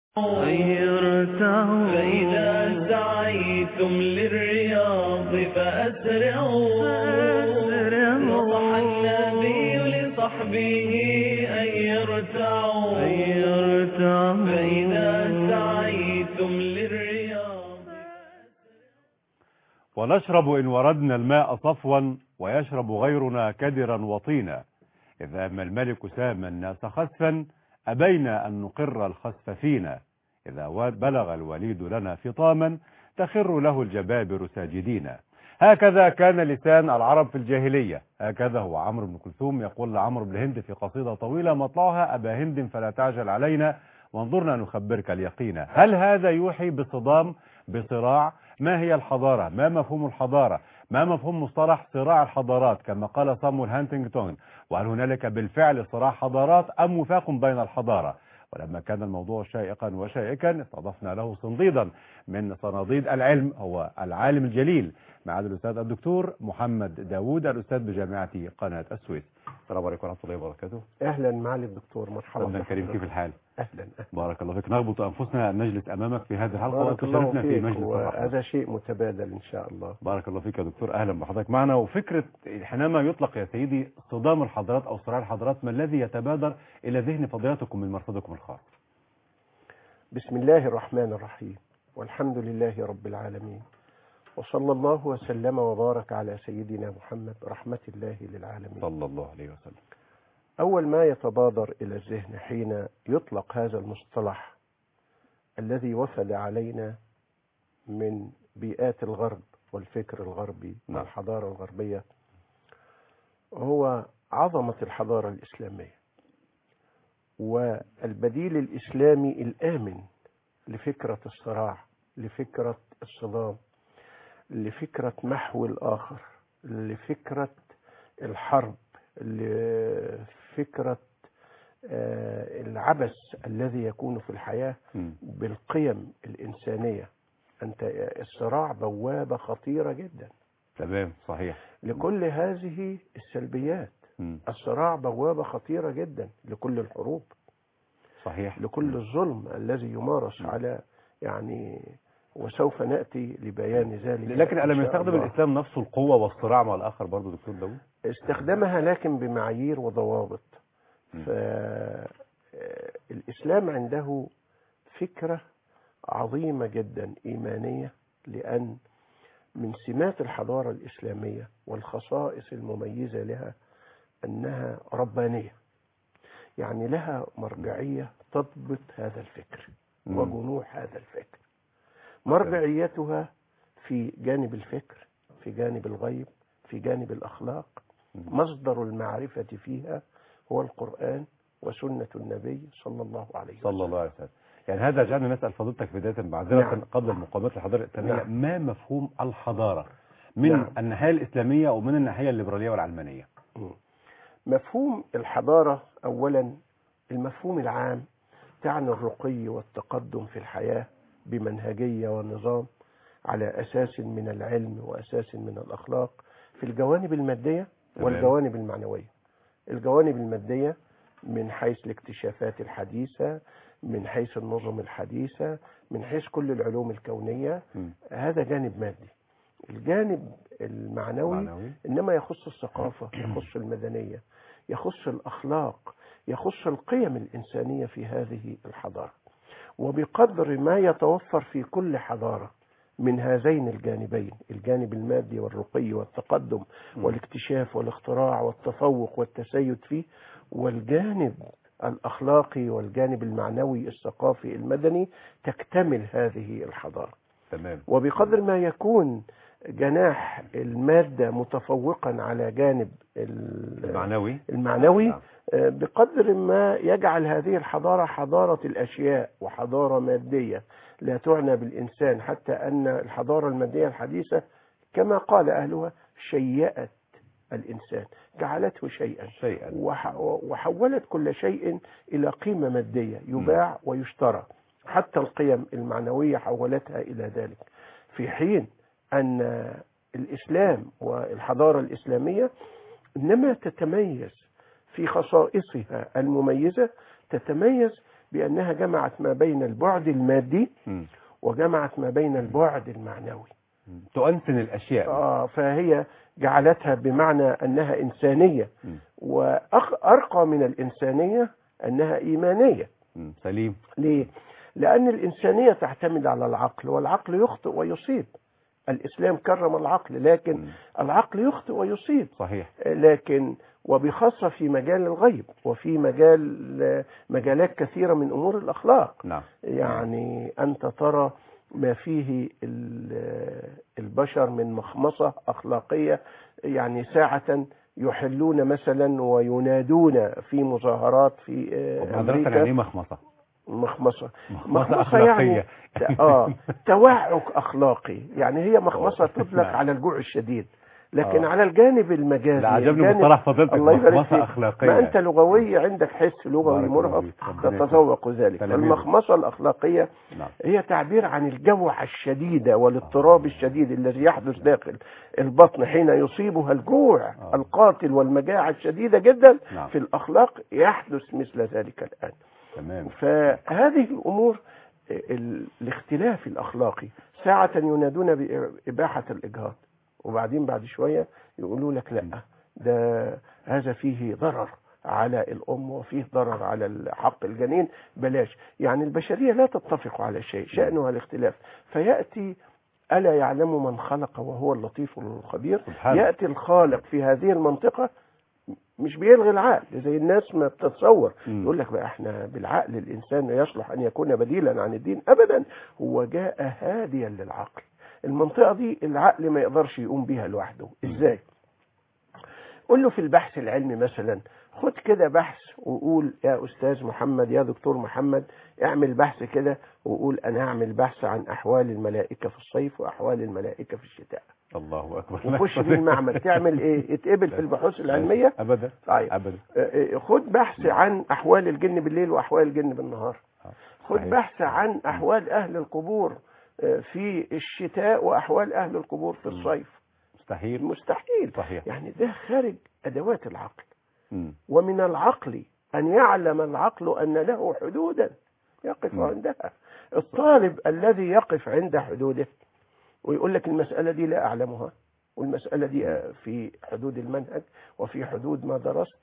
غيرته فإذا سعيتم للرياض فأسرعوا نصح النبي لصحبه أن يرتعوا فإذا سعيتم للرياض. ونشرب إن وردنا الماء صفوا ويشرب غيرنا كدرا وطينا. إذا أما الملك سام الناس خسفا أبينا أن نقر الخسف فينا. إذا بلغ الوليد لنا فطاما تخر له الجبابر ساجدين. هكذا كان لسان العرب في الجاهلية. هكذا هو عمرو بن كلثوم يقول لعمرو بن هند في قصيدة طويلة مطلعها: أبا هند فلا تعجل علينا وانظرنا نخبرك اليقين. هل هذا يوحي بصدام بصراع؟ ما هي الحضارة؟ ما مفهوم الحضارة؟ ما مفهوم مصطلح صراع الحضارات كما قال صامويل هانتنغتون؟ وهل هنالك بالفعل صراع حضارات أم وفاق بين الحضارة؟ ولما كان الموضوع شائقا وشائكا استضفنا له صنديدا من صناديد العلم، هو العالم الجليل معالي الأستاذ الدكتور محمد داوود، الأستاذ بجامعة قناة السويس. السلام عليكم ورحمة الله وبركاته. أهلا معالي الدكتور، مرحبا. أهلا كريم، كيف الحال؟ أهلا. بارك الله فيك. نربط أنفسنا أن نجلس أمامك في هذه الحلقة بارك الله وتشرفنا في فيك، مجلس الرحمة. وهذا شيء متبادل إن شاء الله. بارك الله فيك يا دكتور، أهلا بحضرتك معنا. وفكرة حينما يطلق يا سيدي صدام الحضارات أو صراع الحضارات، ما الذي يتبادر إلى ذهن فضيلتكم من مرصدكم الخاص؟ بسم الله الرحمن الرحيم، والحمد لله رب العالمين، وصلى الله وسلم وبارك على سيدنا محمد رحمة الله للعالمين صلى الله عليه وسلم. أول ما يتبادر إلى الذهن حين يطلق هذا المصطلح الذي وفد علينا من بيئات الغرب والفكر الغربي والحضارة الغربية هو عظمة الحضارة الإسلامية والبديل الإسلامي الآمن لفكرة الصراع، لفكرة الصدام، لفكرة محو الآخر، لفكرة الحرب، لفكرة العبث الذي يكون في الحياة بالقيم الإنسانية. أنت الصراع بوابة خطيرة جدا. تمام، صحيح. لكل هذه السلبيات. الصراع بوابة خطيرة جدا لكل الحروب، صحيح، لكل الظلم الذي يمارس على وسوف نأتي لبيان ذلك. لكن ألم يستخدم الإسلام نفسه القوة والصراع مع الآخر برضو دكتور داوود؟ استخدمها لكن بمعايير وضوابط. فالإسلام عنده فكرة عظيمة جدا إيمانية، لأن من سمات الحضارة الإسلامية والخصائص المميزة لها أنها ربانية، يعني لها مرجعية تضبط هذا الفكر وجنوح هذا الفكر. مرجعيتها في جانب الفكر، في جانب الغيب، في جانب الأخلاق. مصدر المعرفة فيها هو القرآن وسنة النبي صلى الله عليه وسلم. صلى الله عليه وسلم. يعني هذا جعلنا نسأل فضيلتك بداية معذرة قبل المقاومات الحضارة الإسلامية. ما مفهوم الحضارة من الناحية الإسلامية ومن الناحية الليبرالية والعلمانية؟ مفهوم الحضارة أولا المفهوم العام تعني الرقي والتقدم في الحياة بمنهجية ونظام على أساس من العلم وأساس من الأخلاق في الجوانب المادية والجوانب المعنوية. الجوانب المادية من حيث الاكتشافات الحديثة، من حيث النظم الحديثة، من حيث كل العلوم الكونية. هذا جانب مادي. الجانب المعنوي إنما يخص الثقافة، يخص المدنية، يخص الأخلاق، يخص القيم الإنسانية في هذه الحضارة. وبقدر ما يتوفر في كل حضارة من هذين الجانبين، الجانب المادي والرقي والتقدم والاكتشاف والاختراع والتفوق والتسيد فيه، والجانب الأخلاقي والجانب المعنوي الثقافي المدني، تكتمل هذه الحضارة. تمام. وبقدر ما يكون جناح المادة متفوقا على جانب المعنوي بقدر ما يجعل هذه الحضارة حضارة الأشياء وحضارة مادية لا تعنى بالإنسان، حتى أن الحضارة المادية الحديثة كما قال أهلها شيئت الإنسان، جعلته شيئا وحولت كل شيء إلى قيمة مادية يباع ويشترى، حتى القيم المعنوية حولتها إلى ذلك. في حين أن الإسلام والحضارة الإسلامية إنما تتميز في خصائصها المميزة، تتميز بأنها جمعت ما بين البعد المادي مم. وجمعت ما بين البعد المعنوي. تؤنسن الأشياء. فهي جعلتها بمعنى أنها إنسانية، مم. وأرقى من الإنسانية أنها إيمانية. سليم. ليه؟ لأن الإنسانية تعتمد على العقل، والعقل يخطئ ويصيب. الإسلام كرم العقل، لكن العقل يخطئ ويصيب. صحيح. لكن وبخاصة في مجال الغيب، وفي مجالات كثيرة من أمور الأخلاق. نعم. يعني أنت ترى ما فيه البشر من مخمصة أخلاقية، يعني ساعة يحلون مثلا وينادون في مظاهرات في أمريكا. يعني مخمصة مخمصة أخلاقية. يعني توعك أخلاقي، يعني هي مخمصة تطلق على الجوع الشديد، لكن على الجانب المجازي. لا، عجبني مصطلح فضيلتك، مخمصة أخلاقية. ما أنت لغوي، عندك حس لغوي مرهف تتذوق ذلك. المخمصة الأخلاقية هي تعبير عن الجوع الشديد والاضطراب الشديد الذي يحدث داخل البطن حين يصيبها الجوع القاتل والمجاعة الشديدة جدا. في الأخلاق يحدث مثل ذلك الآن. تمام. فهذه الأمور الاختلاف الأخلاقي ساعة ينادون بإباحة الإجهاض، وبعدين بعد شوية يقولوا لك لا، ده هذا فيه ضرر على الأم وفيه ضرر على حق الجنين، بلاش. يعني البشرية لا تتفق على شيء، شأنها الاختلاف. فيأتي ألا يعلم من خلق وهو اللطيف الخبير. يأتي الخالق في هذه المنطقة مش بيلغي العقل زي الناس ما بتتصور. يقول لك بقى احنا بالعقل الإنسان يصلح أن يكون بديلا عن الدين. أبدا، هو جاء هاديا للعقل. المنطقة دي العقل ما يقدرش يقوم بيها لوحده. ازاي؟ قول له في البحث العلمي مثلا، خد كده بحث وقول يا أستاذ محمد، يا دكتور محمد، اعمل بحث كده وقول أنا هعمل بحث عن أحوال الملائكة في الصيف وأحوال الملائكة في الشتاء. الله أكبر. وخش في المعمل تعمل إيه؟ يتقبل في البحوث العلمية؟ أبدا. طيب. أبدا. خد بحث عن أحوال الجن بالليل وأحوال الجن بالنهار. خد بحث عن أحوال أهل القبور في الشتاء وأحوال أهل القبور في الصيف. مستحيل. صحيح. يعني ده خارج أدوات العقل. ومن العقل أن يعلم العقل أن له حدودا يقف عندها. الطالب الذي يقف عند حدوده ويقول لك المسألة دي لا أعلمها، والمسألة دي في حدود المنهج وفي حدود ما درست،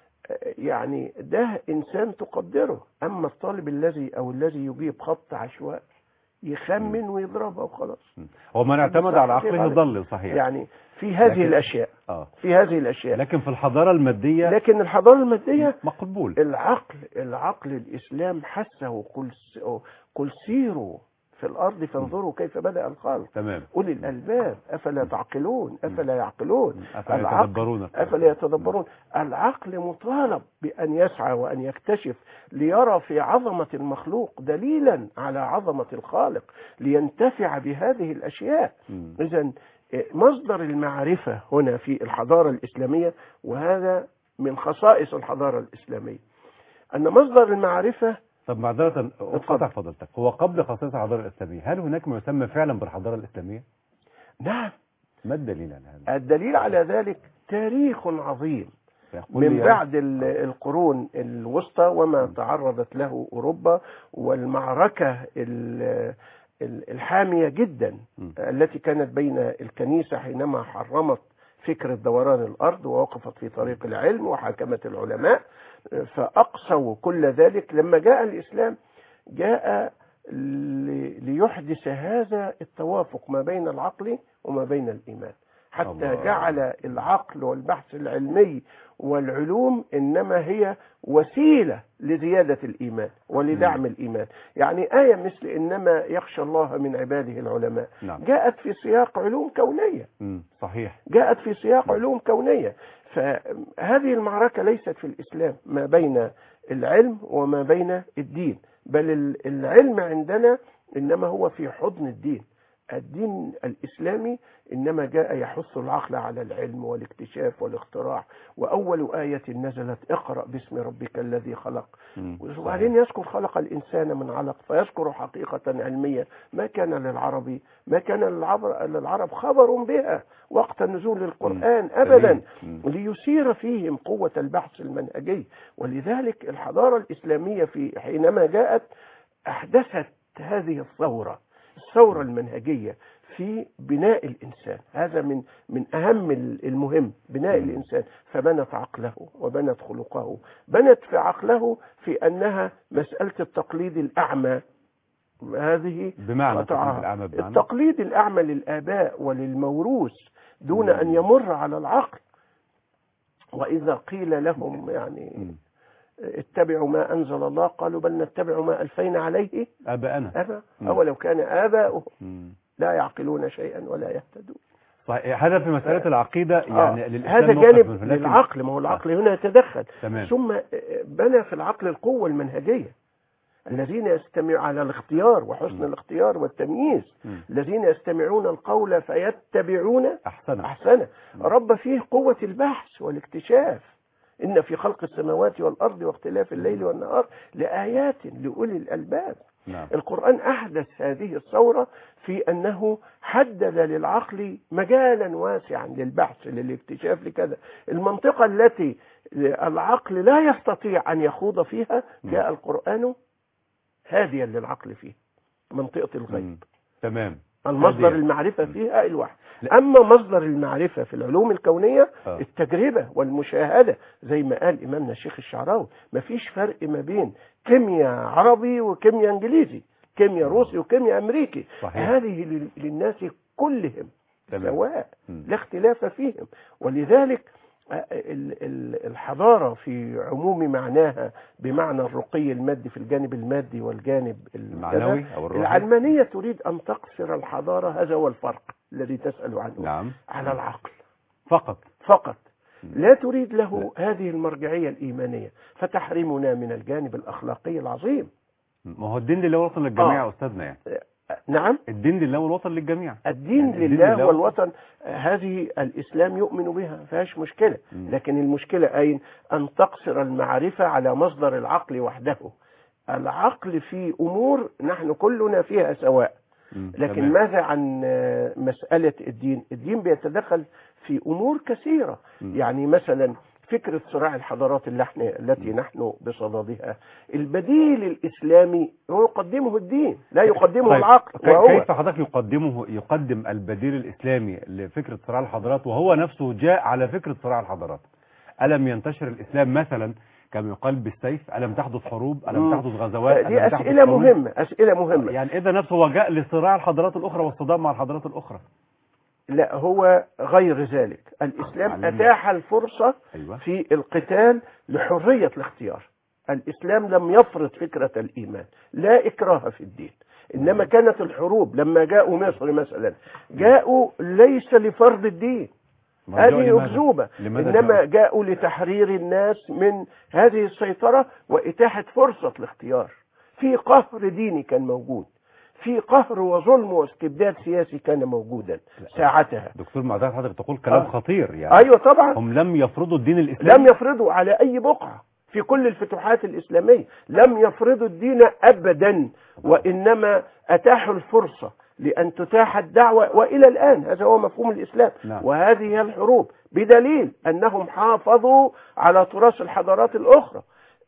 يعني ده إنسان تقدره. أما الطالب الذي يجيب خط عشواء يخمن ويضربها وخلاص. هو من اعتمد على عقله ضل. صحيح. يعني في هذه الأشياء. في هذه الأشياء. لكن في الحضارة المادية. لكن الحضارة المادية مقبول. العقل الإسلام حسه قل سيروا في الأرض فانظروا كيف بدأ الخلق. تمام. أولي الألباب أفلا تعقلون أفلا يعقلون أفلا يتدبرون. العقل مطالب بأن يسعى وأن يكتشف ليرى في عظمة المخلوق دليلا على عظمة الخالق لينتفع بهذه الأشياء. إذن مصدر المعرفة هنا في الحضارة الإسلامية، وهذا من خصائص الحضارة الإسلامية، أن مصدر المعرفة. طب معذرة أقطع فضلتك، هو قبل خصائص الحضارة الإسلامية هل هناك ما يسمى فعلا بالحضارة الإسلامية؟ نعم. ما الدليل على هذا؟ الدليل على ذلك تاريخ عظيم من بعد القرون الوسطى وما تعرضت له أوروبا، والمعركة الحامية جدا التي كانت بين الكنيسة حينما حرمت فكرة دوران الأرض ووقفت في طريق العلم وحاكمت العلماء، فأقصوا كل ذلك. لما جاء الإسلام جاء ليحدث هذا التوافق ما بين العقل وما بين الإيمان، حتى جعل العقل والبحث العلمي والعلوم إنما هي وسيلة لزيادة الإيمان ولدعم الإيمان. يعني آية مثل إنما يخشى الله من عباده العلماء جاءت في سياق علوم كونية. صحيح. جاءت في سياق علوم كونية. فهذه المعركة ليست في الإسلام ما بين العلم وما بين الدين، بل العلم عندنا إنما هو في حضن الدين. الدين الإسلامي إنما جاء يحث العقل على العلم والاكتشاف والاختراع، وأول آية نزلت اقرأ باسم ربك الذي خلق. وبعدين يذكر خلق الإنسان من علق، فيذكر حقيقة علمية ما كان للعرب خبر بها وقت نزول القرآن أبدا، ليثير فيهم قوة البحث المنهجي. ولذلك الحضارة الإسلامية حينما جاءت أحدثت هذه الثورة المنهجية في بناء الإنسان. هذا من أهم المهم، بناء الإنسان. فبنت عقله وبنت خلقه، بنت في عقله في أنها مسألة التقليد الأعمى. هذه بمعنى التقليد الأعمى للآباء وللموروث دون أن يمر على العقل. وإذا قيل لهم يعني اتبعوا ما أنزل الله قالوا بل نتبع ما ألفينا عليه آباءنا. أولو كان آباؤهم لا يعقلون شيئا ولا يهتدون. صحيح. هذا في مسألة العقيدة يعني هذا جانب للعقل، ما هو العقل هنا يتدخل. تمام. ثم بنى في العقل القوة المنهجية، الذين يستمعون على الاختيار وحسن الاختيار والتمييز، الذين يستمعون القول فيتبعون أحسنه. رب فيه قوة البحث والاكتشاف. إن في خلق السماوات والأرض واختلاف الليل والنهار لآيات لأولي الألباب. نعم. القرآن أحدث هذه الثورة في أنه حدد للعقل مجالا واسعا للبحث للاكتشاف لكذا. المنطقة التي العقل لا يستطيع أن يخوض فيها جاء القرآن هاديا للعقل فيه، منطقة الغيب. تمام. المصدر المعرفة فيها الوحي. أما مصدر المعرفة في العلوم الكونية التجربة والمشاهدة، زي ما قال إمامنا الشيخ الشعراوي، مفيش فرق ما بين كيمياء عربي وكيمياء إنجليزي، كيمياء روسي وكيمياء أمريكي. صحيح. هذه للناس كلهم سواء، لا اختلاف فيهم. ولذلك الحضارة في عموم معناها بمعنى الرقي المادي في الجانب المادي والجانب المعنوي أو الروحي، العلمانية تريد أن تقصر الحضارة، هذا هو الفرق الذي تسأل عنه. نعم. على العقل فقط. لا تريد له هذه المرجعية الإيمانية، فتحرمنا من الجانب الأخلاقي العظيم. ما هو الدين لله والوطن للجميع أستاذنا يعني. نعم، الدين لله والوطن للجميع. الدين لله والوطن، هذه الإسلام يؤمن بها، ما فيهاش مشكلة. لكن المشكلة أين؟ أن تقصر المعرفة على مصدر العقل وحده. العقل في أمور نحن كلنا فيها سواء، لكن ماذا عن مسألة الدين؟ الدين بيتدخل في أمور كثيرة. يعني مثلا فكرة صراع الحضارات التي نحن بصددها، البديل الإسلامي هو يقدمه الدين، لا يقدمه طيب. العقل. كيف حضرتك يقدم البديل الإسلامي لفكرة صراع الحضارات وهو نفسه جاء على فكرة صراع الحضارات؟ ألم ينتشر الإسلام مثلا كما يقال بالسيف؟ ألم تحدث حروب؟ ألم تحدث غزوات؟ دي أسئلة مهمة. يعني إذا نفسه هو جاء لصراع الحضارات الأخرى والصدام مع الحضارات الأخرى. لا، هو غير ذلك. الإسلام أتاح الفرصة في القتال لحرية الاختيار. الإسلام لم يفرض فكرة الإيمان، لا إكراه في الدين. إنما كانت الحروب لما جاءوا مصر مثلا جاءوا ليس لفرض الدين، هذه أكذوبة، إنما جاءوا لتحرير الناس من هذه السيطرة وإتاحة فرصة الاختيار. في قهر ديني كان موجود، في قهر وظلم واستبداد سياسي كان موجودا ساعتها. دكتور معتز حضرتك تقول كلام خطير يعني. أيوة طبعا. هم لم يفرضوا الدين الإسلامي، لم يفرضوا على أي بقعة في كل الفتوحات الإسلامية، لم يفرضوا الدين أبدا، وإنما أتاحوا الفرصة لأن تتاح الدعوة. وإلى الآن هذا هو مفهوم الإسلام. وهذه هي الحروب، بدليل أنهم حافظوا على تراث الحضارات الأخرى.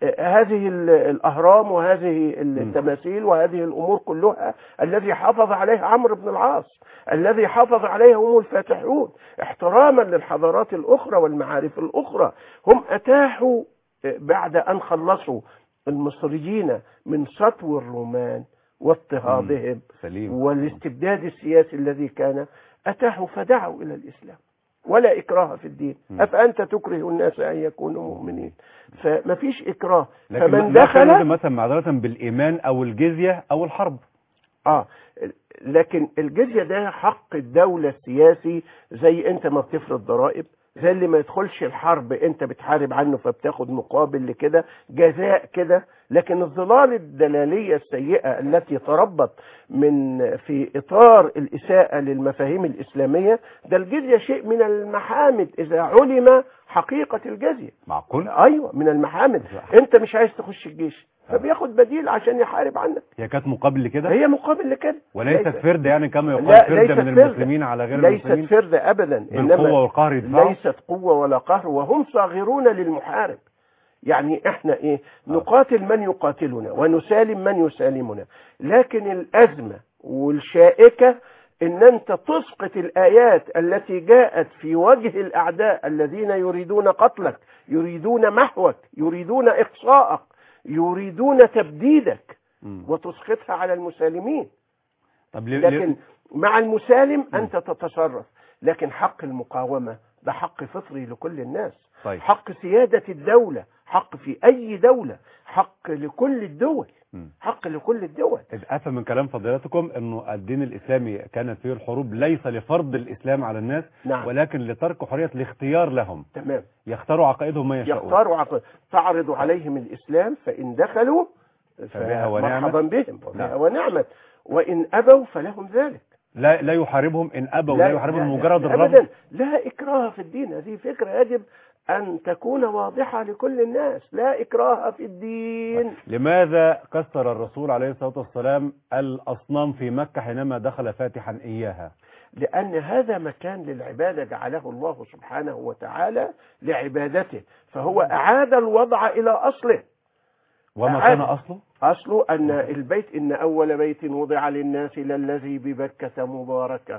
هذه الأهرام وهذه التماثيل وهذه الأمور كلها الذي حافظ عليها عمرو بن العاص، الذي حافظ عليها هم الفاتحون احتراما للحضارات الأخرى والمعارف الأخرى. هم أتاحوا بعد أن خلصوا المصريين من سطو الرومان واضطهادهم والاستبداد السياسي الذي كان، أتاحوا فدعوا إلى الإسلام، ولا إكراه في الدين. أفأنت تكره الناس أن يكونوا مؤمنين؟ فما فيش إكراه. فمن دخل مثلا معذرة بالإيمان أو الجزية أو الحرب. لكن الجزية ده حق الدولة السياسي، زي أنت ما بتفرض ضرائب زي اللي ما يدخلش الحرب انت بتحارب عنه فبتاخد مقابل لكده جزاء كده. لكن الظلال الدلالية السيئة التي تربط في إطار الإساءة للمفاهيم الإسلامية، ده الجزية شيء من المحامد إذا علم حقيقة الجزية. معقول؟ أيوة من المحامد. انت مش عايز تخش الجيش فبياخد بديل عشان يحارب عنك. هي كانت مقابل لكده؟ هي مقابل لكده، وليست فرد يعني كما يقال لا، فرد ليست من فرد. المسلمين على غير ليست المسلمين فرد أبدا، بالقوة والقهر يدفعوا؟ ليست قوة ولا قهر، وهم صاغرون للمحارب. يعني احنا ايه؟ نقاتل من يقاتلنا ونسالم من يسالمنا. لكن الأزمة والشائكة ان انت تسقط الآيات التي جاءت في وجه الأعداء الذين يريدون قتلك، يريدون محوك، يريدون إقصاءك، يريدون تبديدك، وتسقطها على المسالمين. طب لكن مع المسالم أنت تتصرف. لكن حق المقاومة ده حق فطري لكل الناس. طيب. حق سيادة الدولة، حق في أي دولة، حق لكل الدول، حق لكل الدول. أفهم من كلام فضيلتكم أنه الدين الإسلامي كانت فيه الحروب ليس لفرض الإسلام على الناس، نعم. ولكن لترك حرية الاختيار لهم. تمام. يختاروا عقائدهم ما يشاءون. يختاروا تعرض عليهم الإسلام فإن دخلوا فمرحبا بهم وبها ونعمت، وإن أبوا فلهم ذلك. لا يحاربهم إن أبوا، لا يحاربهم مجرد الرفض. أبدا، لا إكراه في الدين. هذه فكرة يجب أن تكون واضحة لكل الناس، لا إكراه في الدين. لماذا كسر الرسول عليه الصلاة والسلام الأصنام في مكة حينما دخل فاتحا إياها؟ لأن هذا مكان للعبادة جعله الله سبحانه وتعالى لعبادته، فهو أعاد الوضع إلى أصله. وما كان أصله؟ أصله أن البيت إن أول بيت وضع للناس للذي ببكة مباركة.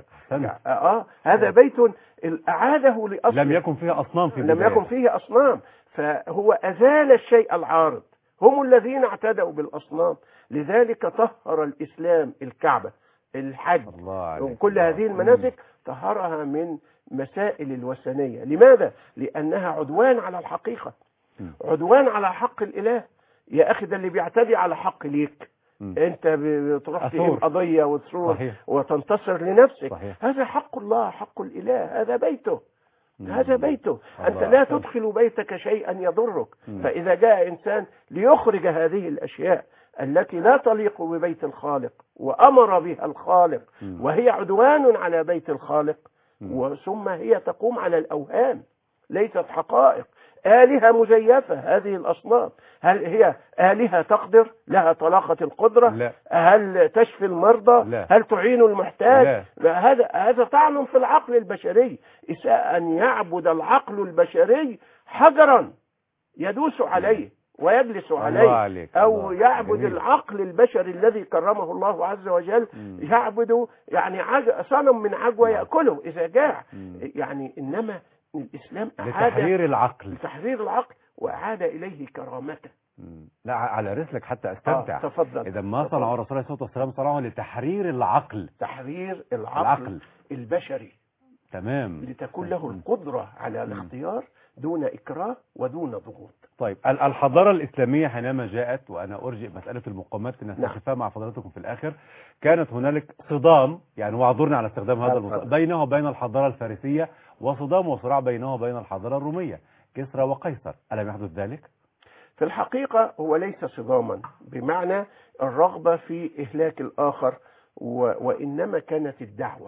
هذا بيت أعاده لأصله. لم يكن فيه أصنام في البداية. لم يكن فيه أصنام، فهو أزال الشيء العارض. هم الذين اعتدوا بالأصنام، لذلك طهر الإسلام الكعبة، الحج، وكل هذه المناسك طهرها من مسائل الوثنية. لماذا؟ لأنها عدوان على الحقيقة، عدوان على حق الإله. يا أخي ده اللي بيعتدي على حق ليك، أنت بتروح تقيم قضية وتروح وتنتصر لنفسك. صحيح. هذا حق الله، حق الإله، هذا بيته، هذا بيته. أنت لا تدخل بيتك شيئا يضرك. فإذا جاء إنسان ليخرج هذه الأشياء التي لا تليق ببيت الخالق وأمر بها الخالق، وهي عدوان على بيت الخالق، ثم هي تقوم على الأوهام ليست حقائق. آلهة مزيفة هذه الأصنام. هل هي آلهة تقدر؟ لها طلاقة القدرة؟ لا. هل تشفي المرضى؟ لا. هل تعين المحتاج؟ لا. هذا طعن في العقل البشري. إساءة أن يعبد العقل البشري حجرا يدوس عليه ويجلس عليه، أو يعبد العقل البشري الذي كرمه الله عز وجل، يعبد يعني صنم من عجوة يأكله إذا جاع. يعني إنما الإسلام أعاد لتحرير العقل، لتحرير العقل، وأعاد إليه كرامته. لا على رسلك حتى أستمتع. تفضل. إذا ما صنعه الرسول عليه الصلاة والسلام صنعه لتحرير العقل، تحرير العقل البشري، تمام، لتكون له القدرة على الاختيار دون إكراه ودون ضغوط. طيب الحضارة الإسلامية حينما جاءت، وأنا أرجئ مسألة المقامات نستكشفها مع فضلاتكم في الآخر، كانت هنالك صدام، يعني واعذرني على استخدام هذا المصطلح، بينه وبين الحضارة الفارسية، وصدام وصراع بينه وبين الحضارة الرومية، كسرى وقيصر. ألم يحدث ذلك؟ في الحقيقة هو ليس صداما بمعنى الرغبة في إهلاك الآخر، وإنما كانت الدعوة.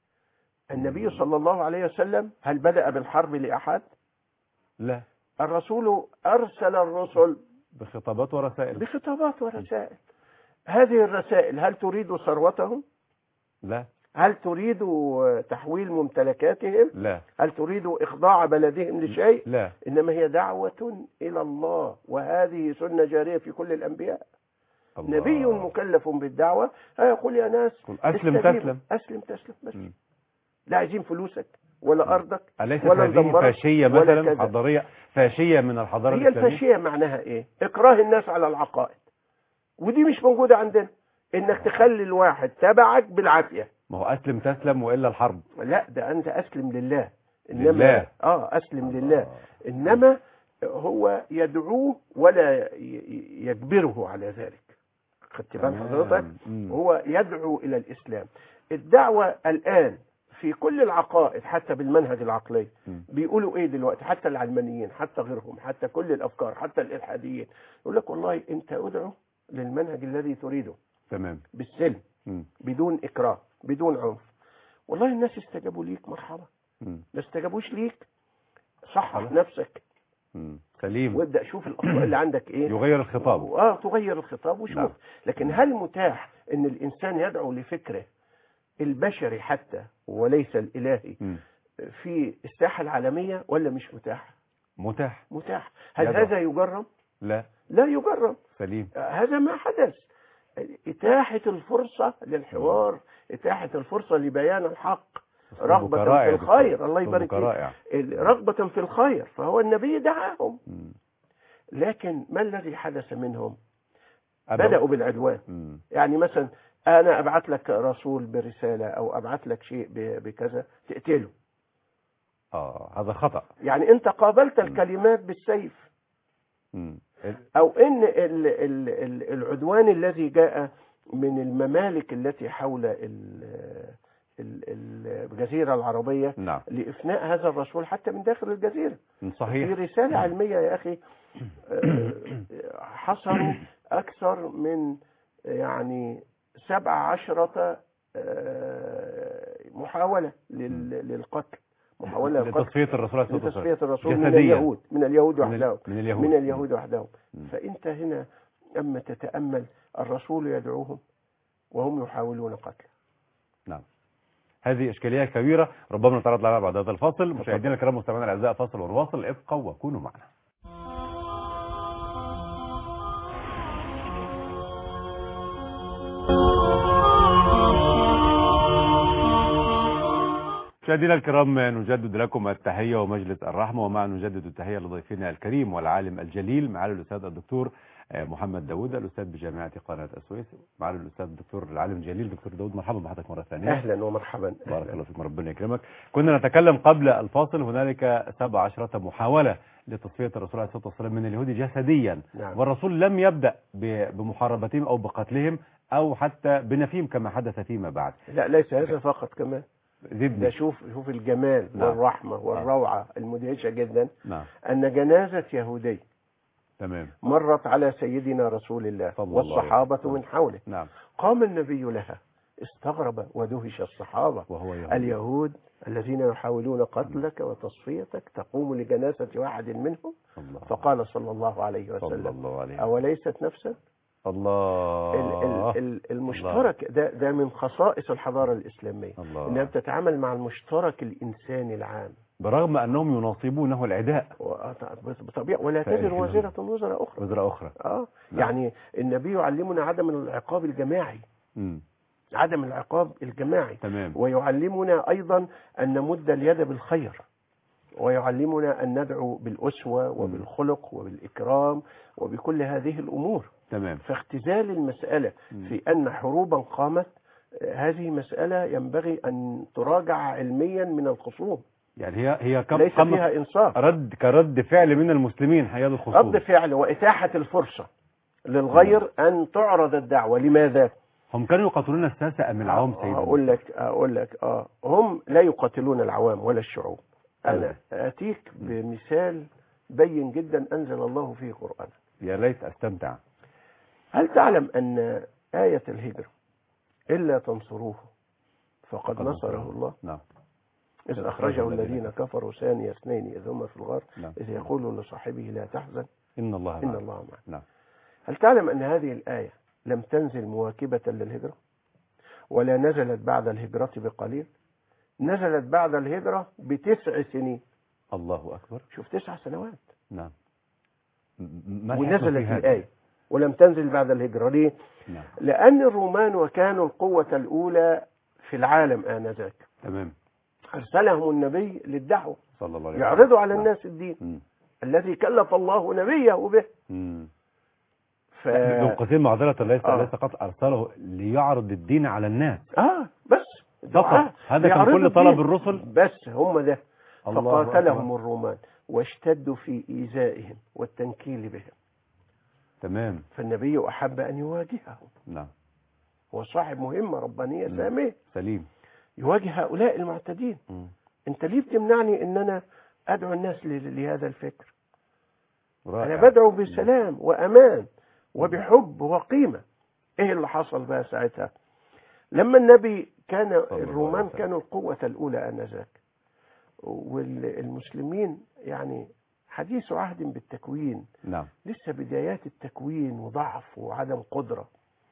النبي صلى الله عليه وسلم هل بدأ بالحرب لأحد؟ لا. الرسول أرسل الرسل بخطابات ورسائل. بخطابات ورسائل. هذه الرسائل هل تريد ثروتهم؟ لا. هل تريد تحويل ممتلكاتهم؟ لا. هل تريد إخضاع بلدهم لشيء؟ لا. إنما هي دعوة إلى الله، وهذه سنة جارية في كل الأنبياء. الله. نبي مكلف بالدعوة يقول يا ناس أسلم تسلم، أسلم تسلم بس. لا عايزين فلوسك ولا أرضك أليست ولا هذه فاشية مثلا حضارية، فاشية من الحضارة الإسلامية؟ هي الفاشية معناها إيه؟ إكراه الناس على العقائد، ودي مش موجودة عندنا. إنك تخلي الواحد تبعك بالعافية. ما هو أسلم تسلم وإلا الحرب. لا، ده أنت أسلم لله. إنما لله. أسلم لله. إنما هو يدعوه ولا يجبره على ذلك. خدت بال حضرتك؟ هو يدعو إلى الإسلام. الدعوة الآن في كل العقائد حتى بالمنهج العقلي م. بيقولوا ايه دلوقتي، حتى العلمانيين حتى غيرهم حتى كل الافكار حتى الالحاديين، يقول لك والله انت ادعو للمنهج الذي تريده تمام. بالسلم م. بدون اكراه بدون عنف. والله الناس استجابوا ليك مرحبا، م. ما استجابوش ليك صحح خلاص. نفسك م. سليم. وابدا شوف الاخطاء اللي عندك ايه، يغير الخطاب. تغير الخطاب وشوف. نعم. لكن هل متاح ان الانسان يدعو لفكره البشري حتى وليس الالهي م. في الساحه العالميه ولا مش متاح؟ متاح. متاح. هل يدعو. هذا يجرم؟ لا. لا يجرم. سليم. هذا ما حدث. اتاحه الفرصه للحوار، اتاحه الفرصه لبيان الحق، رغبة في الخير. الله يبارك فيك. رغبة في الخير. فهو النبي دعاهم. لكن ما الذي حدث منهم؟ بدأوا بالعدوان. يعني مثلا أنا أبعت لك رسول برسالة أو أبعت لك شيء بكذا تقتله. هذا خطأ. يعني أنت قابلت الكلمات بالسيف. أو إن العدوان الذي جاء من الممالك التي حول الجزيرة العربية، نعم. لإفناء هذا الرسول حتى من داخل الجزيرة. صحيح. في رسالة علمية يا أخي حصلوا أكثر من يعني 17 محاولة للقتل، محاولة لتصفية الرسول صلى الله عليه وسلم، لتصفية الرسول من اليهود وحدهم، من اليهود وحدهم. فأنت هنا أما تتأمل الرسول يدعوهم وهم يحاولون قتله. نعم. هذه إشكالية كبيرة ربما نتعرض لها بعد هذا الفاصل. مشاهدينا الكرام مستمعينا الأعزاء، فاصل ونواصل، ابقوا وكونوا معنا. مشاهدينا الكرام، نجدد لكم التحية ومجلس الرحمة، ومع نجدد التحية لضيفنا الكريم والعالم الجليل معالي الأستاذ الدكتور محمد داوود، الأستاذ بجامعة قناة السويس. معالي الأستاذ الدكتور العالم الجليل دكتور داوود، مرحبا بحضرتك مرة ثانية. أهلا ومرحبا. بارك الله فيكم، ربنا يكرمك. كنا نتكلم قبل الفاصل، هنالك 17 محاولة لتصفية الرسول عليه الصلاة والسلام من اليهود جسديا. نعم. والرسول لم يبدأ بمحاربتهم أو بقتلهم أو حتى بنفيهم كما حدث فيما بعد. لا، ليس هذا فقط، كمان زدني. شوف الجمال. نعم. والرحمة والروعة المدهشة جدا. نعم. أن جنازة يهودي تمام مرت على سيدنا رسول الله والصحابة من حوله. نعم. قام النبي لها، استغرب ودهش الصحابة. وهو اليهود الذين يحاولون قتلك وتصفيتك تقوم لجنازة واحد منهم. الله. فقال صلى الله عليه وسلم: أوليست نفسا؟ الله. المشترك ده من خصائص الحضارة الإسلامية، إنها بتتعامل مع المشترك الإنساني العام، برغم أنهم يناصبونه العداء بطبيعة، ولا تزر وازرة وزر أخرى. نعم. يعني النبي يعلمنا عدم العقاب الجماعي. عدم العقاب الجماعي. تمام. ويعلمنا أيضا أن نمد اليد بالخير، ويعلمنا أن ندعو بالأسوة وبالخلق وبالإكرام وبكل هذه الأمور. تمام. فاختزال المسألة في أن حروبا قامت، هذه مسألة ينبغي أن تراجع علميا من الخصوم. يعني هي ليس فيها إنصاف. كرد فعل من المسلمين حيال الخصوم. رد فعل وإتاحة الفرصة للغير أن تعرض الدعوة. لماذا؟ هم كانوا يقاتلون الساسة أم العوام سيدنا؟ أقول لك هم لا يقاتلون العوام ولا الشعوب. أنا أتيك بمثال بين جدا أنزل الله فيه قرآن. يا ليت أستمتع. هل تعلم أن آية الهجرة إلا تنصروه فقد نصره الله؟ نعم. إذ أخرجه الذين كفروا ثاني اثنين إذ هما في الغار. نعم. إذ يقول لصاحبه لا تحزن إن الله معنا. نعم. هل تعلم أن هذه الآية لم تنزل مواكبة للهجرة، ولا نزلت بعد الهجرة بقليل؟ نزلت بعد الهجرة ب9 سنين. الله أكبر. شوف 9 سنوات. نعم. ونزلت الآية ولم تنزل بعد الهجرة. ليه؟ نعم. لأن الرومان وكانوا القوة الأولى في العالم آنذاك. تمام. أرسلهم النبي للدعوة صلى الله عليه وسلم يعرضوا على الناس الدين الذي كلف الله نبيه به. ذو قسيم معذرة ليس قط أرسله ليعرض الدين على الناس. بس فقط هذا كان كل طلب الرسل. بس هم ده. فقاتلهم الرومان واشتدوا في إيذائهم والتنكيل بهم. تمام. فالنبي أحب أن يواجههم. نعم. هو صاحب مهمة ربانية سامية. سليم. يواجه هؤلاء المعتدين. انت ليه بتمنعني ان انا ادعو الناس لهذا الفكر؟ رائع. انا بدعو بسلام وامان وبحب وقيمة. ايه اللي حصل بقى ساعتها؟ لما النبي كان الرومان كانوا القوة الاولى انذاك، والمسلمين يعني حديث عهد بالتكوين، نعم. لسه بدايات التكوين وضعف وعدم قدرة.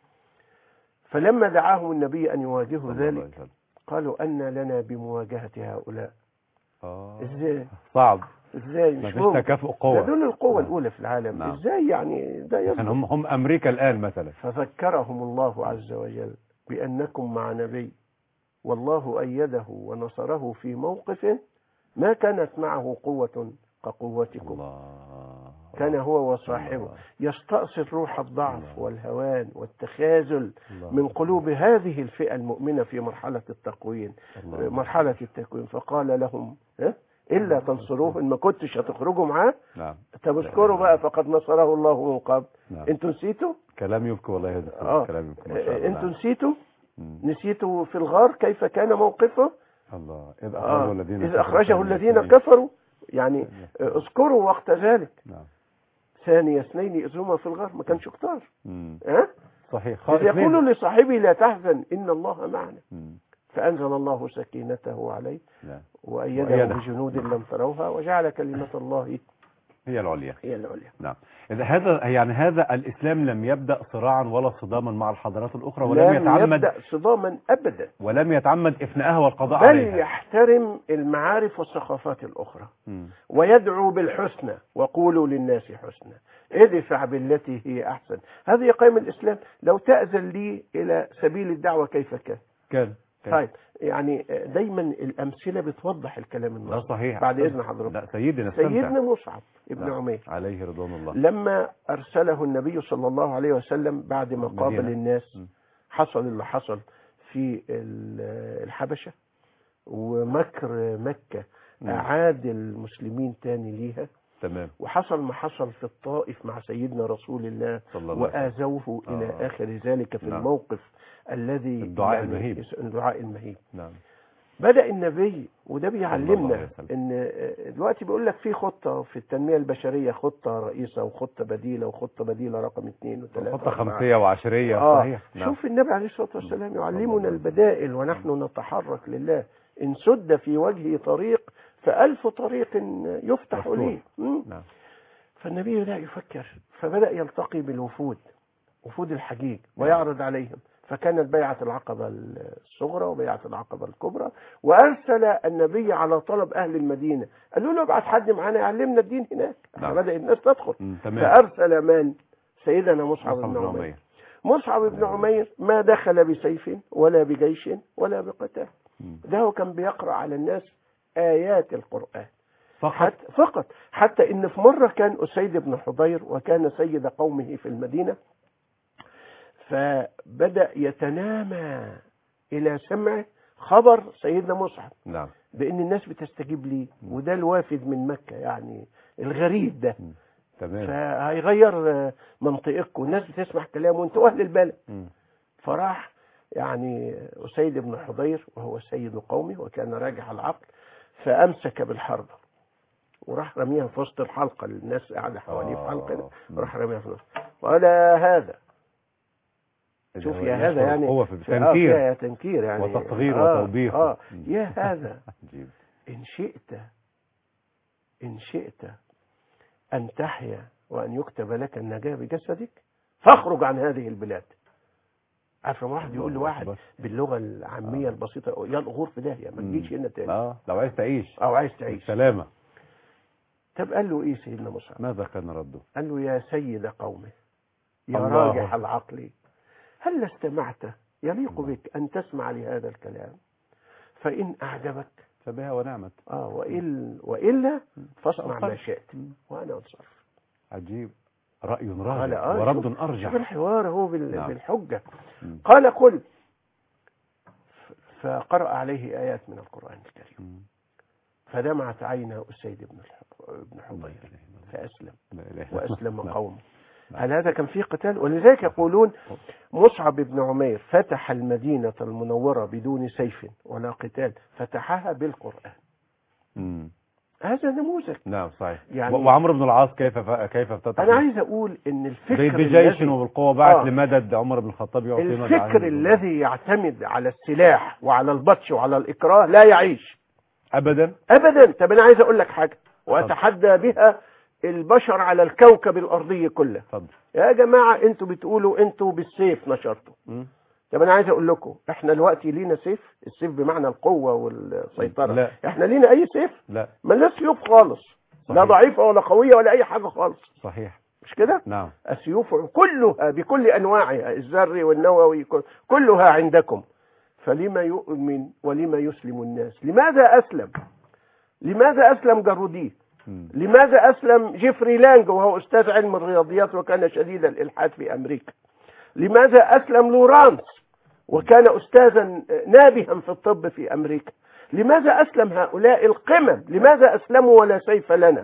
فلما دعاهم النبي أن يواجهوا ذلك قالوا أن لنا بمواجهة هؤلاء. إزاي؟ صعب. إزاي؟ مش مفيش تكافؤ قوة. دول القوة الأولى في العالم. نعم. إزاي يعني ده يصدق؟ هم أمريكا الآن مثلا. فذكرهم الله عز وجل بأنكم مع نبي والله أيده ونصره في موقف ما كانت معه قوة كقوتكم. الله. كان هو وصاحبه يستأصل روح الضعف والهوان والتخاذل من قلوب هذه الفئة المؤمنة في مرحلة التكوين. مرحلة التكوين فقال لهم إلا تنصروه، إن ما كنتش هتخرجوا معاه. نعم. طب اذكروا بقى فقد نصره الله من قبل. نعم. انتوا نسيتوا؟ كلام يبكي والله يا دكتور. كلام يبكي. انتوا نسيتوا؟ نسيتوا في الغار كيف كان موقفه؟ الله. إذ أخرجه الذين كفروا. يعني اذكروا وقت ذلك. نعم. ثاني اثنين إذ هما في الغار، ما كانش كتار. صحيح. يقول لصاحبه لا تحزن إن الله معنا. فأنزل الله سكينته عليه وأيده بجنود لم تروها وجعل كلمة الله هي العليا. نعم. هذا الإسلام لم يبدأ صراعا ولا صداما مع الحضارات الأخرى، ولم يبدأ صداما أبدا، ولم يتعمد إفناءها والقضاء عليها، بل يحترم المعارف والثقافات الأخرى ويدعو بالحسنى وقولوا للناس حسنى ادفع بالتي هي أحسن. هذه قيم الإسلام. لو تأذن لي إلى سبيل الدعوة كيف كان. طيب يعني دايما الأمثلة بتوضح الكلام النص. ده صحيح. بعد إذن حضرتك. لا سيدنا مصعب ابن عمير عليه رضوان الله لما أرسله النبي صلى الله عليه وسلم بعد ما قابل الناس حصل اللي حصل في الحبشة ومكر مكة أعاد المسلمين تاني ليها. تمام. وحصل ما حصل في الطائف مع سيدنا رسول الله وآذوه إلى آخر ذلك في الموقف الذي الدعاء المهيب. نعم. بدأ النبي وده بيعلمنا ان دلوقتي بيقول لك في خطة في التنمية البشرية، خطة رئيسة وخطة بديلة وخطة بديلة رقم 2 و3 خطة 5 و10. صحيح. شوف النبي عليه الصلاة والسلام يعلمنا البدائل ونحن نتحرك لله. إن سد في وجهه طريق فألف طريق يفتح ليه. نعم. فالنبي بدأ يفكر فبدأ يلتقي بالوفود، وفود الحجيج، ويعرض عليهم. فكانت بيعة العقبة الصغرى وبيعة العقبة الكبرى. وأرسل النبي على طلب أهل المدينة، قالوا له ابعت حد معانا يعلمنا الدين هناك. بدأ الناس تدخل. فأرسل من؟ سيدنا مصعب بن عمير. مصعب بن عمير ما دخل بسيف ولا بجيش ولا بقتال. ده هو كان بيقرأ على الناس آيات القرآن فقط. حتى إن في مرة كان أسيد بن حضير وكان سيد قومه في المدينة، فبدأ يتنامى إلى سمعه خبر سيدنا مصعب. نعم. بأن الناس بتستجيب ليه، وده الوافد من مكة يعني الغريب ده. تمام. فهيغير منطقكم، الناس بتسمع كلامه وانتوا أهل البلد. فراح يعني أسيد بن حضير وهو سيد قومه وكان راجح العقل، فأمسك بالحرب وراح رميها في وسط الحلقة، الناس قاعدة حواليه في حلقة، راح رميها في النص. ولا هذا شوف يا هذا يعني هو في تنكير يا تنكير يعني وتصغير وتوبيخ. يا هذا إن شئت أن تحيا وأن يكتب لك النجاة بجسدك فاخرج عن هذه البلاد. عارف لما واحد يقول لواحد باللغة العامية البسيطة يا الغور في داهية ما تجيش هنا تاني. لو عايز تعيش أو عايز تعيش سلامة. طب قال له إيه سيدنا مصعب؟ ماذا كان رده؟ قال له يا سيد قومه يا راجح العقل هل استمعت؟ يليق بك أن تسمع لهذا الكلام، فإن أعجبك فبها ونعمت وإلا فاصنع ما شئت وأنا أتصرف. عجيب. رأي راجع ورد أرجح. شوف الحوار هو بالحجة. قال قل، فقرأ عليه آيات من القرآن الكريم فدمعت عينه أسيد بن حضير فأسلم وأسلم قومه. هل هذا كان فيه قتال؟ ولذلك يقولون مصعب بن عمير فتح المدينة المنورة بدون سيف ولا قتال، فتحها بالقرآن. هذا نموذج. نعم صحيح. يعني وعمرو بن العاص كيف افتتح؟ أنا عايز أقول إن الفكر بجيش وبالقوة بعت لمدد عمر بن الخطاب يعطي الفكر الذي يعتمد على السلاح وعلى البطش وعلى الإكراه لا يعيش أبدا أبدا. طب أنا عايز أقول لك حاجة وأتحدى بها البشر على الكوكب الأرضي كله. اتفضل. يا جماعة انتوا بتقولوا انتوا بالسيف نشرتوا. طب انا عايز اقول لكم احنا دلوقتي لينا سيف، السيف بمعنى القوة والسيطرة. لا. احنا لينا اي سيف؟ لا، مالناش سيوف خالص. صحيح. لا ضعيفة ولا قوية ولا اي حاجة خالص. صحيح. مش كده؟ نعم. السيوف كلها بكل انواعها، الذري والنووي كلها عندكم. فلما يؤمن ولما يسلم الناس؟ لماذا اسلم؟ لماذا اسلم جارودي؟ لماذا أسلم جيفري لانج وهو أستاذ علم الرياضيات وكان شديد الإلحاد في أمريكا؟ لماذا أسلم لورانس وكان أستاذا نابها في الطب في أمريكا؟ لماذا أسلم هؤلاء القمم؟ لماذا أسلموا ولا سيف لنا؟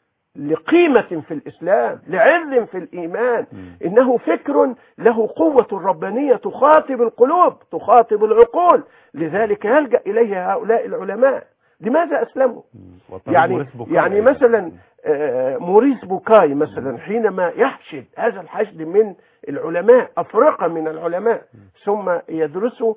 لقيمة في الإسلام، لعلم في الإيمان. إنه فكر له قوة ربانية تخاطب القلوب، تخاطب العقول، لذلك يلجأ إليه هؤلاء العلماء. لماذا أسلموا؟ يعني مثلا موريس بوكاي مثلا حينما يحشد هذا الحشد من العلماء، أفرقة من العلماء، ثم يدرسوا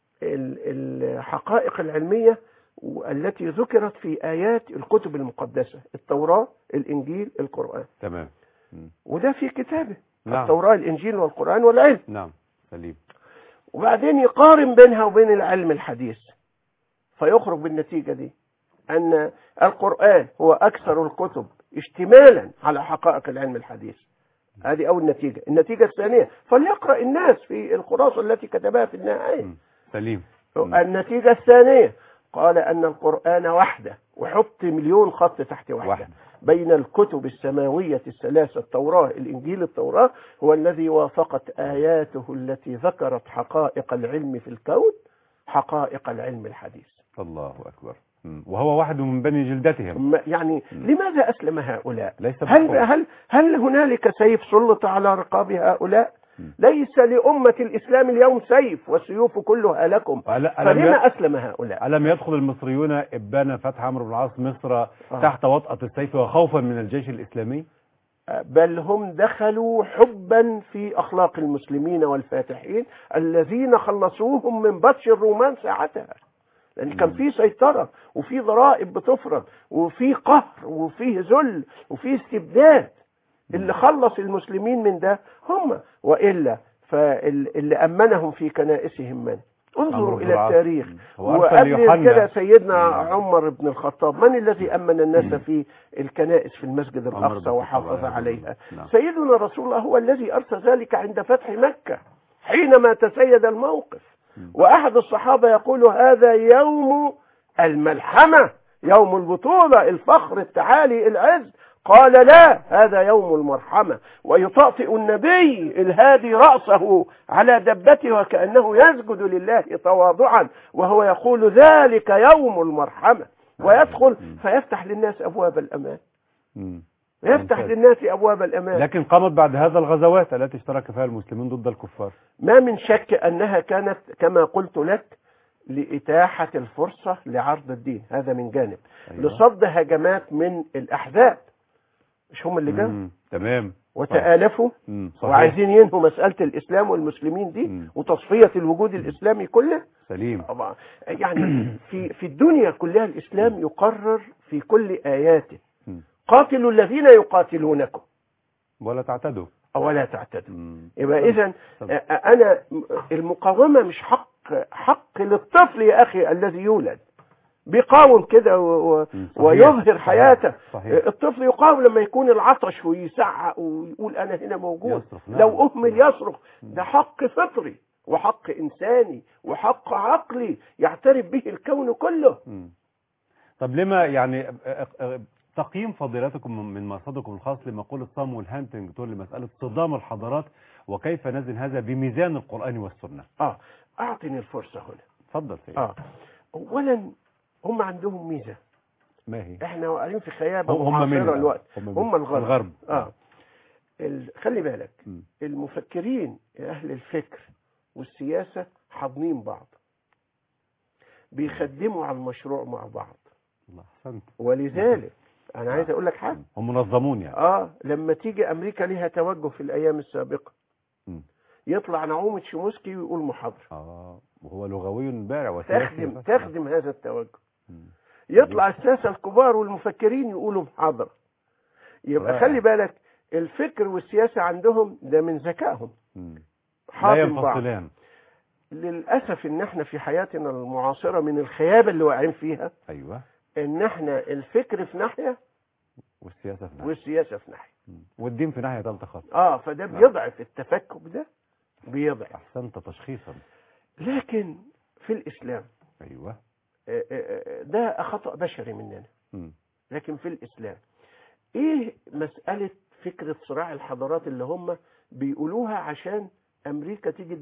الحقائق العلمية التي ذكرت في آيات الكتب المقدسة، التوراة، الإنجيل، القرآن. تمام. وده في كتابه. نعم. التوراة، الإنجيل، والقرآن والعلم. نعم سليم. وبعدين يقارن بينها وبين العلم الحديث، فيخرج بالنتيجة دي أن القرآن هو أكثر الكتب اشتمالا على حقائق العلم الحديث. هذه أول نتيجة. النتيجة الثانية فليقرأ الناس في الخلاصة التي كتبها في النهاية. سليم. النتيجة الثانية قال أن القرآن وحده، وحط مليون خط تحت وحده بين الكتب السماوية الثلاثة، التوراة، الإنجيل، التوراة، هو الذي وافقت آياته التي ذكرت حقائق العلم في الكون حقائق العلم الحديث. الله أكبر. وهو واحد من بني جلدتهم. يعني لماذا أسلم هؤلاء؟ ليس هل هنالك سيف سلط على رقاب هؤلاء؟ ليس لأمة الإسلام اليوم سيف، والسيوف كلها لكم. فلما أسلم هؤلاء؟ ألم يدخل المصريون إبان فتح عمرو بن العاص مصر تحت وطأة السيف وخوفا من الجيش الإسلامي؟ بل هم دخلوا حبا في أخلاق المسلمين والفاتحين الذين خلصوهم من بطش الرومان ساعتها، لأن كان في سيطرة وفي ضرائب بتفرض وفي قهر وفي ذل وفي استبداد. اللي خلص المسلمين من ده هم، وإلا فاللي أمنهم في كنائسهم من؟ انظروا إلى التاريخ. وقبل كده سيدنا عمر بن الخطاب من الذي أمن الناس في الكنائس في المسجد الأقصى وحافظ عليها؟ سيدنا رسول الله هو الذي أرسل ذلك عند فتح مكة حينما تسيد الموقف. وأحد الصحابة يقول هذا يوم الملحمة، يوم البطولة، الفخر، التعالي، العز. قال لا، هذا يوم المرحمة. ويطأطئ النبي الهادي رأسه على دبته وكأنه يسجد لله تواضعا وهو يقول ذلك يوم المرحمة. ويدخل فيفتح للناس أبواب الأمان، يفتح للناس أبواب الأمان. لكن قامت بعد هذا الغزوات التي اشترك فيها المسلمين ضد الكفار. ما من شك أنها كانت كما قلت لك لإتاحة الفرصة لعرض الدين، هذا من جانب. لصد هجمات من الأحزاب، مش هم اللي جاءوا تمام وتآلفوا وعايزين ينهوا مسألة الإسلام والمسلمين دي وتصفية الوجود الإسلامي كله. سليم. يعني في الدنيا كلها الإسلام يقرر في كل آياته قاتلوا الذين يقاتلونكم ولا تعتدوا ولا تعتدوا. يبقى إذن أنا المقاومة مش حق للطفل يا أخي الذي يولد بيقاوم كده ويظهر حياته. صحيح. الطفل يقاوم لما يكون العطش ويسعق ويقول أنا هنا موجود. لو أهمل يصرخ. ده حق فطري وحق إنساني وحق عقلي يعترف به الكون كله. طب لما يعني تقييم فضيلتكم من مصادركم الخاص لمقولة صامويل هانتنجتون لمسألة صدام الحضارات وكيف نزن هذا بميزان القرآن والسنة؟ أعطني الفرصة هنا. تفضل سيدي. أولا هم عندهم ميزة. ما هي؟ احنا واقعين في خيابة هم معاصرة الوقت. هم الغرب. خلي بالك مم. المفكرين أهل الفكر والسياسة حاضنين بعض، بيخدموا على المشروع مع بعض. الله أحسنت. ولذلك أنا عايز أقول لك حاجة. هم منظمون يعني. لما تيجي أمريكا ليها توجه في الأيام السابقة، مم. يطلع نعومة شموسكي ويقول محاضرة وهو لغوي بارع تخدم هذا التوجه. مم. يطلع الساسة الكبار والمفكرين يقولوا محاضرة. يبقى رائع. خلي بالك الفكر والسياسة عندهم ده من ذكائهم. مم. لا حاضن بعض. ينفصلان. للأسف إن احنا في حياتنا المعاصرة من الخيابة اللي واقعين فيها، أيوة. إن احنا الفكر في ناحية والسياسة في ناحية. والسياسة في ناحية. والدين في ناحية ثالثة خالص. فده بيضعف التفكك، ده بيضعف. أحسنت تشخيصا. لكن في الإسلام أيوة. ده خطأ بشري مننا. مم. لكن في الإسلام إيه مسألة فكرة صراع الحضارات اللي هم بيقولوها عشان أمريكا تيجي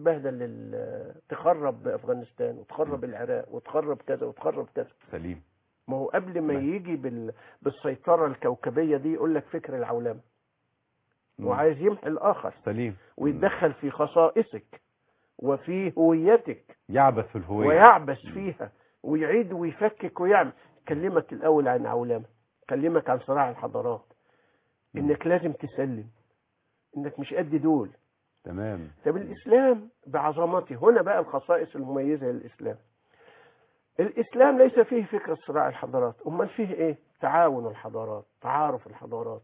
تخرب أفغانستان وتخرب العراق وتخرب كذا وتخرب كذا. سليم. ما هو قبل ما يجي بالسيطرة الكوكبية دي يقول لك فكر العولمة، وعايز يمحي الآخر. سليم. ويتدخل في خصائصك وفي هويتك، يعبث في الهوية ويعبث فيها ويعيد ويفكك ويعمل. كلمك الأول عن عولمة، كلمك عن صراع الحضارات، إنك لازم تسلم، إنك مش قد دول. تمام. طب الإسلام بعظمته، هنا بقى الخصائص المميزة للإسلام. الإسلام ليس فيه فكرة صراع الحضارات، أمال فيه إيه؟ تعاون الحضارات، تعارف الحضارات.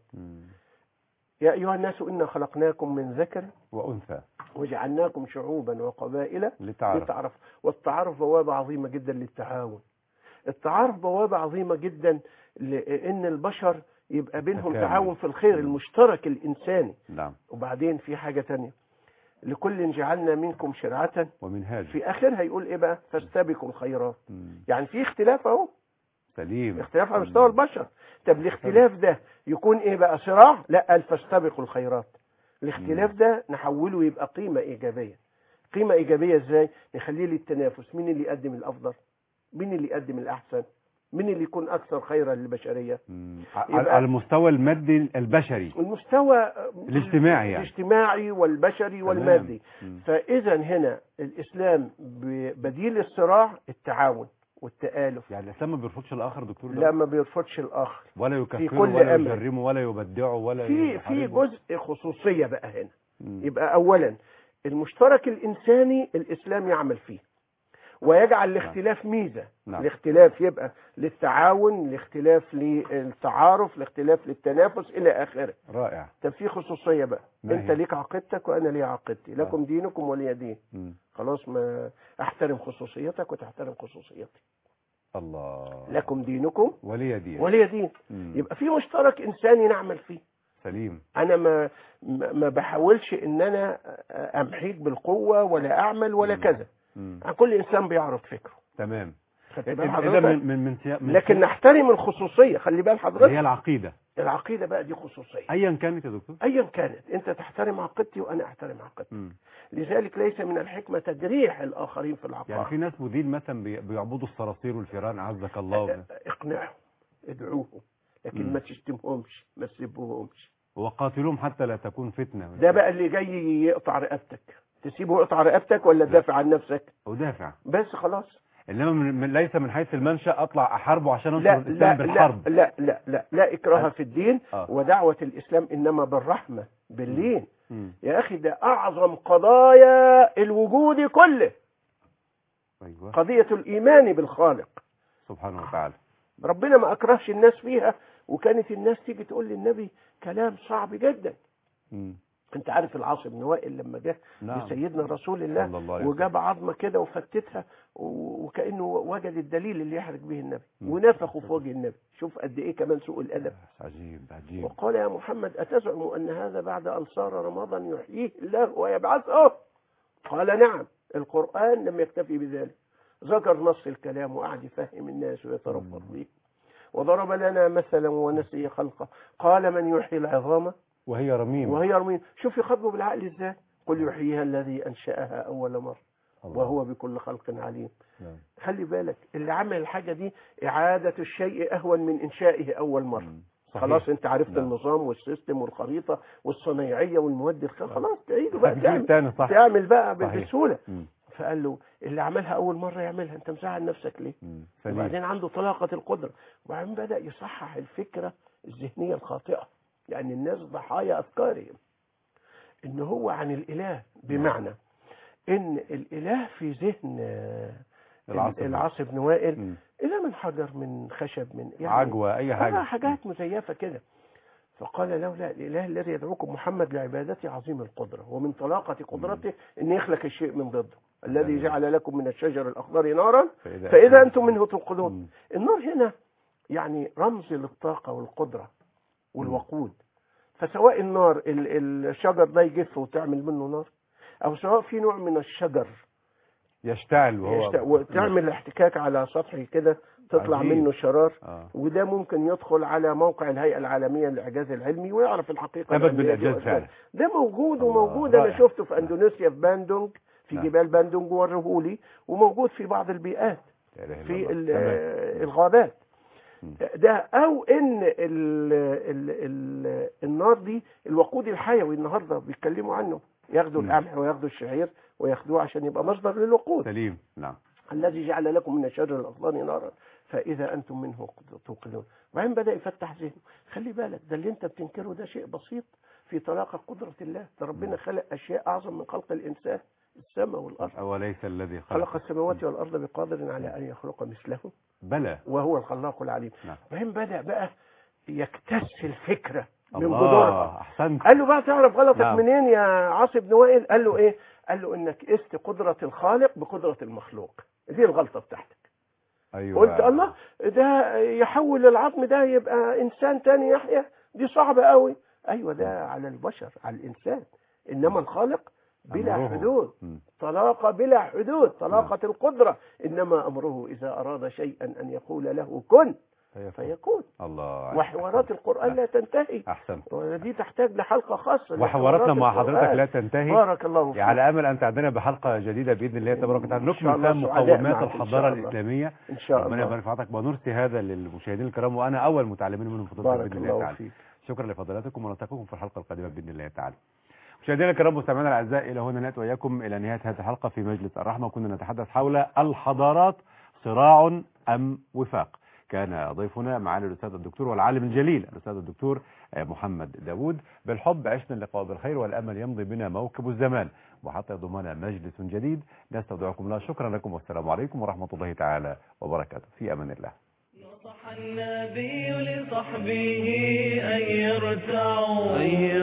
يا أيها الناس إنا خلقناكم من ذكر وأنثى وجعلناكم شعوبا وقبائل لتعارف. والتعارف بوابة عظيمة جدا للتعاون. التعارف بوابة عظيمة جدا لأن البشر يبقى بينهم تعاون في الخير المشترك الإنساني. نعم. وبعدين في حاجة تانية، لكل جعلنا منكم شرعة ومنهاج. في آخرها يقول إيه بقى؟ فاستبقوا الخيرات. يعني في اختلاف أهو. سليم. اختلاف على مستوى البشر. طب الاختلاف ده يكون إيه بقى؟ صراع؟ لا، فاستبقوا الخيرات. الاختلاف ده نحوله يبقى قيمة إيجابية. قيمة إيجابية إزاي؟ نخليه للتنافس، مين اللي يقدم الأفضل، مين اللي يقدم الأحسن، مين اللي يكون أكثر خيرا للبشرية. على المستوى المادي البشري، المستوى الاجتماعي يعني. الاجتماعي والبشري والمادي. فإذا هنا الإسلام بديل الصراع التعاون والتآلف. يعني الإسلام ما بيرفضش الآخر دكتور؟ لا، ما بيرفضش الآخر، ولا يكفره ولا يجرمه ولا يبدعه ولا في جزء خصوصية بقى هنا. يبقى أولا المشترك الإنساني الإسلام يعمل فيه ويجعل الاختلاف ميزة. الاختلاف يبقى للتعاون، الاختلاف للتعارف، الاختلاف للتنافس إلى آخره. رائع. طب في خصوصية بقى، انت ليك عقيدتك وانا لي عقيدتي، لكم دينكم ولي دين. خلاص، ما احترم خصوصيتك وتحترم خصوصيتي. الله. لكم دينكم ولي دين. ولي دين. يبقى في مشترك انساني نعمل فيه. سليم. انا ما بحاولش ان انا امحيك بالقوة ولا اعمل ولا كذا. كل انسان بيعرض فكره. تمام. إذا من لكن نحترم الخصوصية. خلي بال حضرتك، هي العقيدة. العقيدة بقى دي خصوصية ايا كانت يا دكتور، ايا كانت. انت تحترم عقيدتي وانا احترم عقيدتي. لذلك ليس من الحكمة تجريح الاخرين في العقائد. يعني في ناس مدين مثلا بيعبدوا الصراصير والفيران، عزك الله. اقنعهم، ادعوهم، لكن ما تشتمهمش، ما تسبهمش، وقاتلهم حتى لا تكون فتنة. ده بقى اللي جاي يقطع رقبتك، تسيبه يقطع رقبتك ولا تدافع عن نفسك؟ ودافع بس خلاص. انما ليس من حيث المنشأ اطلع احاربه عشان انصر الاسلام بالحرب. لا لا لا لا اكراه في الدين. ودعوة الاسلام انما بالرحمة باللين. يا اخي ده اعظم قضايا الوجود كله. أيوة. قضية الايمان بالخالق سبحانه وتعالى. ربنا ما اكرهش الناس فيها. وكانت الناس تيجي تقول للنبي كلام صعب جدا. انت عارف العاص بن وائل لما جه لسيدنا رسول الله وجاب عظمه كده وفتتها وكانه وجد الدليل اللي يحرج به النبي ونفخه في وجه النبي. شوف قد ايه كمان سوء الادب. عجيب عجيب. وقال يا محمد اتزعم ان هذا بعد ان صار رمضان يحييه الله ويبعثه؟ قال نعم. القران لم يكتفي بذلك، ذكر نص الكلام وقعد يفهم الناس ويترفض به. وضرب لنا مثلا ونسي خلقه، قال من يحيي العظام وهي رميم. شوف يخاطبه بالعقل ازاي. قل يحييها الذي انشاها اول مره وهو بكل خلق عليم. خلي بالك اللي عمل الحاجه دي اعاده الشيء اهون من انشائه اول مره. خلاص انت عرفت نعم. النظام والسيستم والخريطة والصنايعية والمواد الخام، خلاص تعيده بقى هتجيب تاني، صح. تعمل بقى صحيح. بسهولة. مم. فقال له اللي عملها أول مرة يعملها، أنت مزعل نفسك ليه؟ سليم. وبعدين عنده طلاقة القدرة، وبعدين بدأ يصحح الفكرة الذهنية الخاطئة، يعني الناس ضحايا أفكارهم إن هو عن الإله، بمعنى إن الإله في ذهن العاص بن وائل إله من حجر، من خشب، من يعني عجوة، أي حاجة، حاجات مزيفة كده. فقال له لا، الإله الذي يدعوكم محمد لعبادته عظيم القدرة، ومن طلاقة قدرته أن يخلق الشيء من ضده، الذي جعل لكم من الشجر الأخضر نارا فإذا أنتم منه توقدون. النار هنا يعني رمز للطاقة والقدرة والوقود. فسواء النار الشجر ده يجف وتعمل منه نار، أو سواء في نوع من الشجر يشتعل وتعمل احتكاك على سطحه كده تطلع عجيب. منه شرار. وده ممكن يدخل على موقع الهيئة العالمية للإعجاز العلمي ويعرف الحقيقة. ثبت بالإعجاز فعلا. ده موجود، وموجود أنا شفته في أندونيسيا في باندونج، في جبال باندونج ورهولي، وموجود في بعض البيئات في الغابات. ده أو إن النار دي الوقود الحيوي النهاردة بيتكلموا عنه، ياخدوا القمح وياخدوا الشعير وياخدوه عشان يبقى مصدر للوقود. سليم. نعم. الذي جعل لكم من الشجر الأخضر نارا فإذا أنتم منه توقدون. وبعدين بدأ يفتح ذهنه، خلي بالك ده اللي أنت بتنكره ده شيء بسيط في طلاقة قدرة الله، ده ربنا خلق أشياء أعظم من خلق الإنسان، السماء والأرض. أوليس الذي خلق السماوات والأرض بقادر على أن يخلق مثله؟ بلى، وهو الخلاق العليم. وبعدين بدأ بقى يكتس الفكرة من الله. جذورها. أحسنت. قال له بقى تعرف غلطك منين يا عاص بن وائل؟ قال له إيه؟ قال له إنك قست قدرة الخالق بقدرة المخلوق، دي الغلطة بتاعتك. أيوة. قلت الله، ده يحول العظم ده يبقى إنسان تاني يحيى، دي صعبة قوي. أيوة ده على البشر، على الإنسان، إنما الخالق بلا حدود، طلاقة بلا حدود، طلاقة القدرة، إنما أمره إذا أراد شيئا أن يقول له كن فيكون. الله. وحوارات القرآن لا تنتهي. أحسنت. ودي تحتاج لحلقة خاصة. وحواراتنا مع حضرتك لا تنتهي. بارك الله فيك. على أمل أن تعدنا بحلقة جديدة بإذن الله تبارك وتعالى، نكمل فهم مقومات الحضارة الإسلامية إن شاء الله. ربنا يبارك في حضرتك، ونرسي هذا للمشاهدين الكرام، وأنا أول متعلمين منهم فضيلتك بإذن الله تعالى. شكرا لفضيلتكم، ونلتقيكم في الحلقة القادمة بإذن الله تعالى. مشاهدينا الكرام مستمعينا الأعزاء، إلى هنا نأتي وإياكم إلى نهاية هذه الحلقة في مجلس الرحمة، كنا نتحدث حول الحضارات صراع أم وفاق. كان ضيفنا معالي الأستاذ الدكتور والعالم الجليل الأستاذ الدكتور محمد داوود. بالحب عشنا اللقاء بالخير، والأمل يمضي بنا موكب الزمان، وحتى يضمنا مجلس جديد نستودعكم الله. شكرا لكم، والسلام عليكم ورحمة الله تعالى وبركاته. في أمان الله. نصح النبي لصحبه أن يرتعوا